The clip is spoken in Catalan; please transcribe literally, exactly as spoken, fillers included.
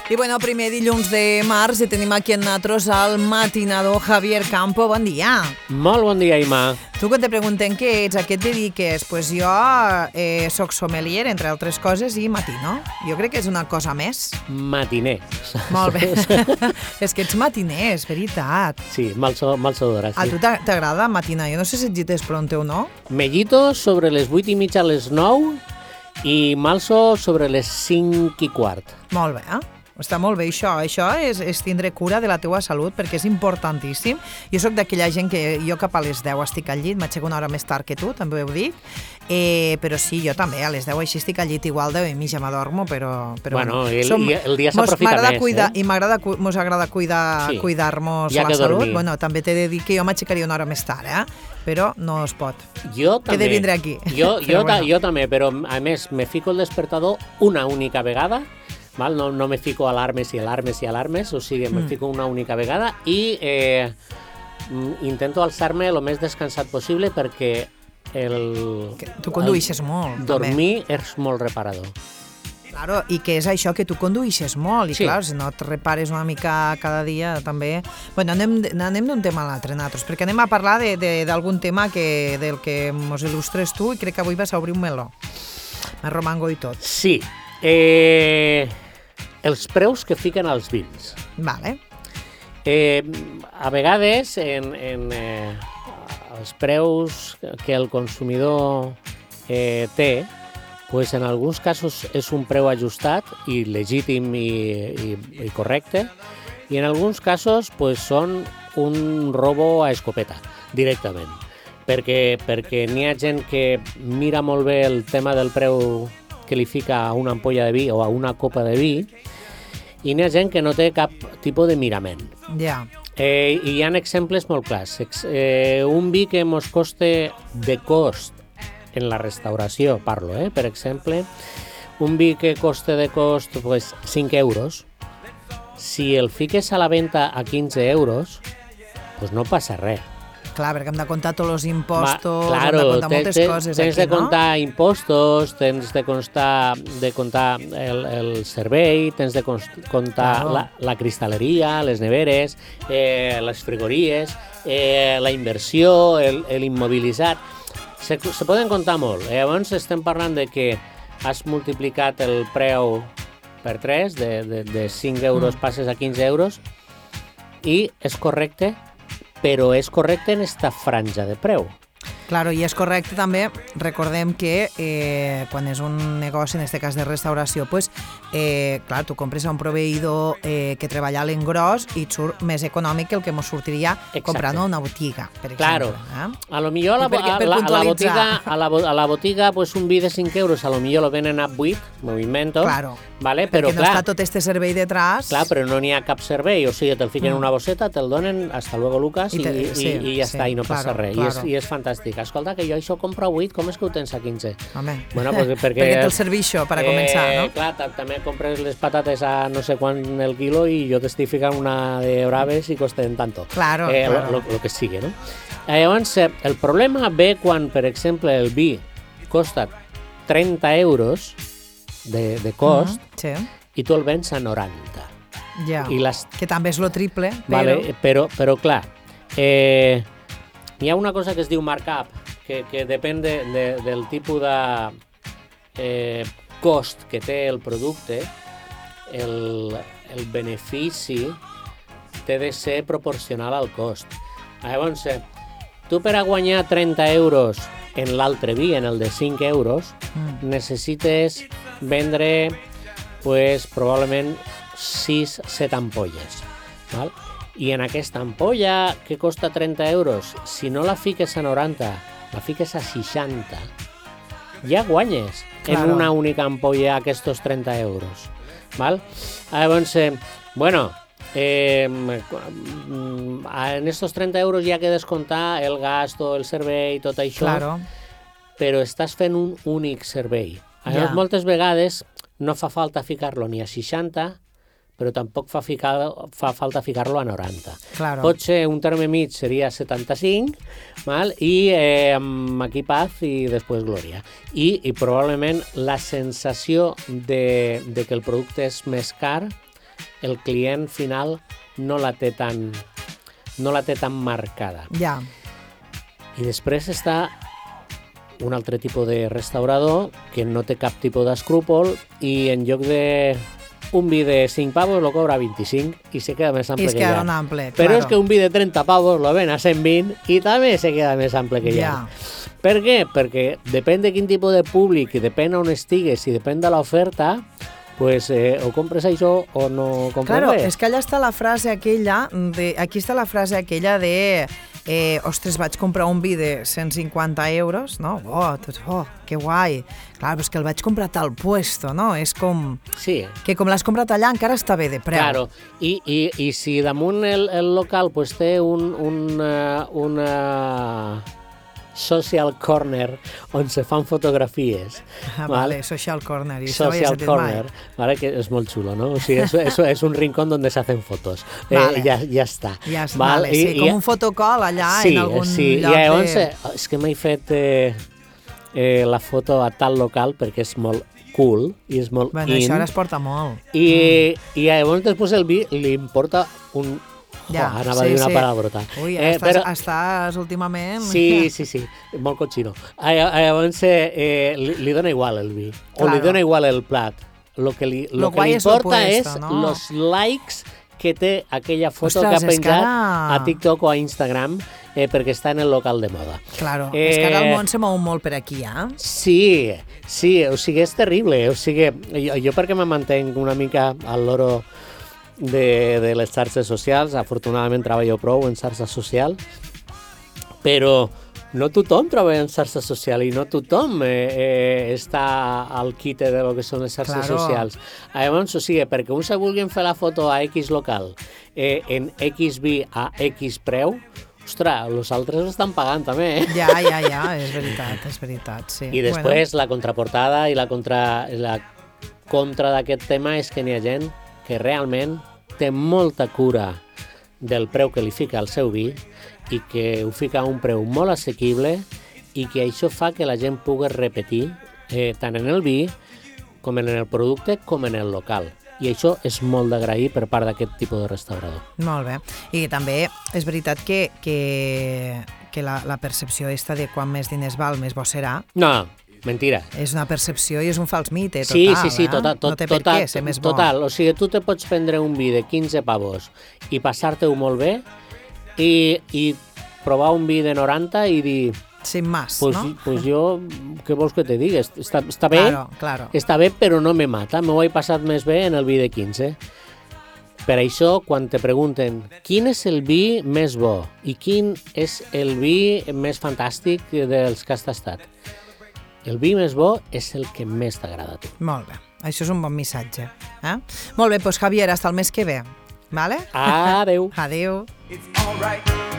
I bueno, primer dilluns de març i tenim aquí en nosaltres el matinador Javier Campo. Bon dia. Molt bon dia, Ima. Tu quan te pregunten què ets, a què et dediques, pues jo eh, soc sommelier, entre altres coses, i matino. Jo crec que és una cosa més. Matiner. Molt bé. És que ets matiner, és veritat. Sí, malsodora, sí. A tu t'agrada matinar? Jo no sé si et gites pronte o no. Me llito sobre les vuit i mitja a les nou i malso sobre les cinc i quart. Molt bé, eh? Està molt bé, això. Això és, és tindre cura de la teua salut, perquè és importantíssim. Jo sóc d'aquella gent que jo cap a les deu estic al llit, m'aixeco una hora més tard que tu, també ho dic, eh, però sí, jo també, a les deu així estic al llit, igual deu i mitja m'adormo, però... però bueno, bueno el, som, el dia s'aprofita més, cuidar, eh? I m'agrada, mos agrada cuidar, sí. cuidar-nos ja la salut. dormir. Bueno, també t'he de dir que jo m'aixecaria una hora més tard, eh? Però no es pot. Jo també. He de vindre aquí. Jo, jo, bueno. jo també, però a més me fico el despertador una única vegada. Val? No, no me fico alarmes i alarmes i alarmes, o sigui, me mm. fico una única vegada i eh, intento alçar-me el més descansat possible perquè el... Que tu conduïxes el, molt, dormir també. És molt reparador. Claro, i que és això, que tu conduïxes molt, i sí. clar, si no et repares una mica cada dia, també... Bueno, anem, anem d'un tema a l'altre, nosaltres, perquè anem a parlar d'algun tema que, del que mos il·lustres tu, i crec que avui vas a obrir un meló. Me romango i tot. Sí. Eh... Els preus que fiquen als vins. Vale. Eh, a vegades, en, en eh, els preus que el consumidor eh, té, pues en alguns casos és un preu ajustat i legítim i, i, i correcte, i en alguns casos pues, són un robo a escopeta, directament. Perquè, perquè n'hi ha gent que mira molt bé el tema del preu que li fica a una ampolla de vi o a una copa de vi, i n'hi ha gent que no té cap tipus de mirament. Ja. Eh, I hi ha exemples molt clars. Eh, un vi que mos coste de cost en la restauració, parlo, eh? Per exemple, un vi que coste de cost pues, cinc euros, si el fiques a la venda a quinze euros, pues no passa res. Clar, perquè hem de comptar tots els impostos, Ma, claro, hem de comptar moltes tens, coses tens aquí, de no? comptar impostos, tens de comptar, de comptar el, el servei, tens de comptar claro. la, la cristal·leria, les neveres, eh, les frigories, eh, la inversió, el, el immobilitzat. Se, se poden comptar molt. Eh? Llavors estem parlant de que has multiplicat el preu per tres, de, de, de cinc euros mm. passes a quinze euros, i és correcte, però és correcte en esta franja de preu. Claro, i és correcte també, recordem que eh, quan és un negoci, en aquest cas de restauració, pues, eh, clar, tu compres a un proveïdor eh, que treballa a l'engròs i et surt més econòmic que el que ens sortiria Exacte. Comprant a una botiga, per claro. exemple. Eh? A lo millor a la, perquè, a, la, a la botiga, a la, a la botiga pues, un vi de cinc euros, a lo millor lo venen a vuit, m'ho invento, claro. vale? Però perquè no clar, està tot este servei detrás. Clar, però no n'hi ha cap servei, o sigui, te'l fiquen en mm. una bosseta, te'l donen, hasta luego, Lucas, i, I, te, i, sí, i ja sí, està, i no claro, passa res, claro. I, és, i és fantàstic. Escolta, que jo això compro a vuit, com és que ho tens a quinze? Home, bueno, pues, perquè, perquè té el servicio per a començar, eh, no? Clar, també compres les patates a no sé quan el quilo i jo t'estic ficant una de braves i costen tanto. Claro, eh, claro. Lo, lo, lo que sigui, no? Eh, llavors, el problema ve quan, per exemple, el vi costa trenta euros de, de cost mm, sí. i tu el vens a noranta. Ja, I les... que també és lo triple, però... Vale, però, però clar, eh, hi ha una cosa que es diu markup, que, que depèn de, de, del tipus de eh, cost que té el producte, el, el benefici té de ser proporcional al cost. Llavors, tu per a guanyar trenta euros en l'altre vi, en el de cinc euros, mm. necessites vendre pues, probablement sis set ampolles. Val? I en aquesta ampolla que costa trenta euros, si no la fiques a noranta, la fiques a seixanta, ja guanyes claro. en una única ampolla aquests trenta euros. Val? Llavors, eh, bueno, eh, en estos trenta euros hi ha que descomptar el gasto, el servei, tot això, claro. però estàs fent un únic servei. Llavors, ja. moltes vegades no fa falta ficar-lo ni a seixanta, però tampoc fa, ficar, fa falta ficar-lo a noranta. Claro. Pot ser un terme mig, seria setanta-cinc, val? I eh, amb aquí paz i després glòria. I, i probablement la sensació de, de que el producte és més car el client final no la té tan, no la té tan marcada. Ja. I després està un altre tipus de restaurador que no té cap tipus d'escrúpol i en lloc de un vi de cinc pavos lo cobra vint-i-cinc i se queda més ample I es que queda ja. un ample, Però claro. és que un vi de trenta pavos lo ven a cent vint i també se queda més ample que ja. Ja. Per què? Perquè depèn de quin tipus de públic i depèn on estigues i depèn de l'oferta, pues eh, o compres això o no compres Claro, res. és que allà està la frase aquella, de, aquí està la frase aquella de eh, ostres, vaig comprar un vi de cent cinquanta euros, no? Oh, tot, oh, que guai. Clar, però és que el vaig comprar a tal puesto, no? És com... Sí. Que com l'has comprat allà encara està bé de preu. Claro, i, i, i si damunt el, el local pues, té un, un, uh, una social corner on se fan fotografies. Ah, val? vale, social corner. I això ho he Social sentit corner, mai. vale, que és molt xulo, ¿no? O sigui, eso, eso es un rincón donde se hacen fotos. Vale. Eh, ja, ja està. Ja és, Val? vale, sí, I, com i, un fotocall allà sí, en algun sí. lloc I llavors, de... eh, és que m'he fet eh, eh, la foto a tal local perquè és molt cool i és molt Bueno, in. això ara es porta molt. I, mm. i llavors després el vi li importa un... Ja, oh, anava sí, a dir una sí. palabrota. Ui, Eh, estàs, però- estàs últimament... Sí, sí, sí, molt cochino. Ah, Llavors eh, eh, li, li dona igual el vi, o li Claro. dona igual el plat. Lo que li, lo Lo que guai li és lo importa puesto, és no? los likes que té aquella foto Ostres, que ha és que penjat ara- a TikTok o a Instagram eh, perquè està en el local de moda. Claro, Eh, és que ara el món se mou molt per aquí, eh? Sí, sí, o sigui, és terrible. O sigui, jo, jo perquè me mantenc una mica al loro de, de les xarxes socials, afortunadament treballo prou en xarxes socials, però no tothom treballa en xarxes socials i no tothom eh, eh, està al quite de lo que són les xarxes Claro. socials. Llavors, o sigui, perquè uns se vulguin fer la foto a X local eh, en X vi a X preu, ostres, els altres estan pagant també, eh? Ja, ja, ja, és veritat, és veritat, sí. I després la contraportada i la contra, la contra d'aquest tema és que n'hi ha gent que realment té molta cura del preu que li fica al seu vi i que ho fica a un preu molt assequible i que això fa que la gent pugui repetir eh, tant en el vi com en el producte com en el local. I això és molt d'agrair per part d'aquest tipus de restaurador. bueno, molt bé. I també és veritat que, que, que la, la percepció esta de quan més diners val, més bo serà, No, mentira. és una percepció i és un fals mite, total, Sí, sí, sí, eh? total, tot, no té per total, què ser més bo. total. O sigui, tu te pots prendre un vi de quinze pavos i passar-te-ho molt bé i, i provar un vi de noranta i dir, Sin más, pues, no? pues jo, què vols que te digui? Està, està bé, Claro, claro. està bé, però no me mata. M'ho he passat més bé en el vi de quinze. Per això, quan te pregunten quin és el vi més bo i quin és el vi més fantàstic dels que has tastat, el vi més bo és el que més t'agrada a tu. Molt bé, això és un bon missatge. Eh? Molt bé, doncs Javier, hasta el mes que ve. Vale? Adeu. Adeu. It's all right.